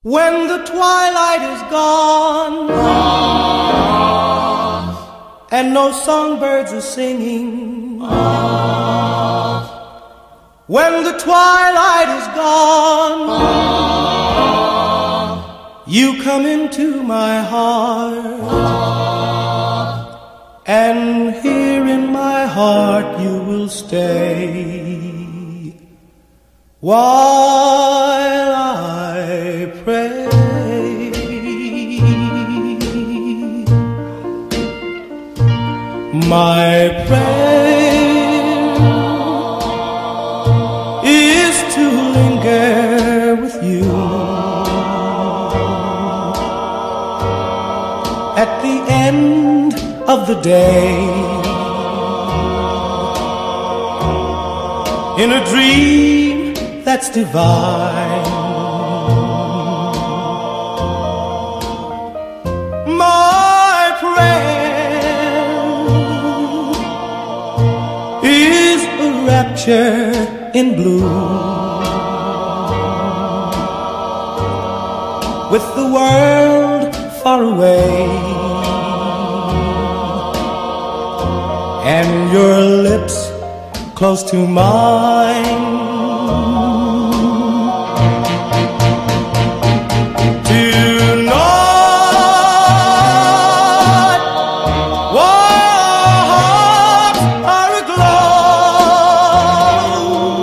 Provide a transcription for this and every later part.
When the twilight is gone and no songbirds are singing, when the twilight is gone, you come into my heart, and here in my heart you will stay while I pray. My prayer is to linger with you at the end of the day, in a dream that's divine. My prayer is a rapture in blue, with the world far away and your lips close to mine. Tonight, walls are aglow.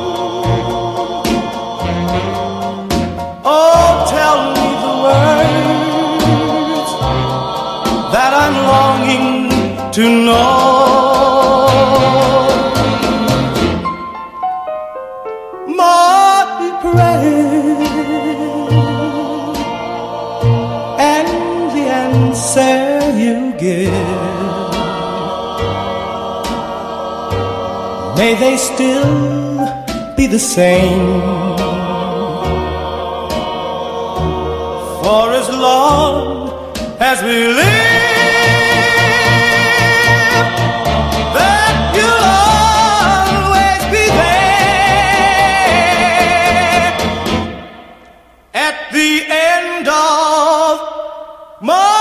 Oh, tell me the words that I'm longing to know. My prayer and the answer you give, may they still be the same. For as long as we live, that you'll always be there at the end of my